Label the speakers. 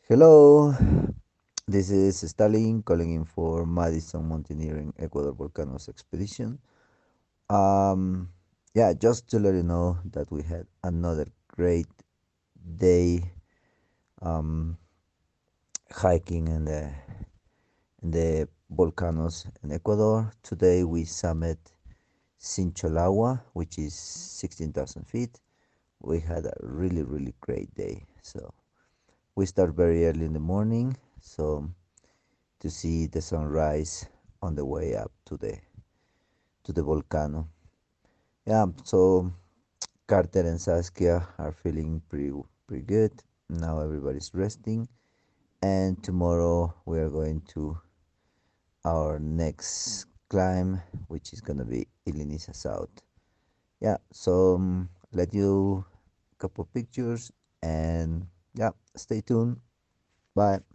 Speaker 1: Hello, this is Stalin calling in for Madison Mountaineering Ecuador Volcanoes Expedition. Um, yeah, just to let you know that we had another great day um, hiking in the volcanoes in Ecuador. Today we summit Sincholagua, which is 16,000 feet. We had a really great day. So we start very early in the morning. So to see the sunrise on the way up to the volcano. Yeah, so Carter and Saskia are feeling pretty good. Now everybody's resting, and tomorrow we are going to our next climb, which is gonna be Ilinisa South. Yeah, so let you a couple pictures, and yeah, stay tuned. Bye.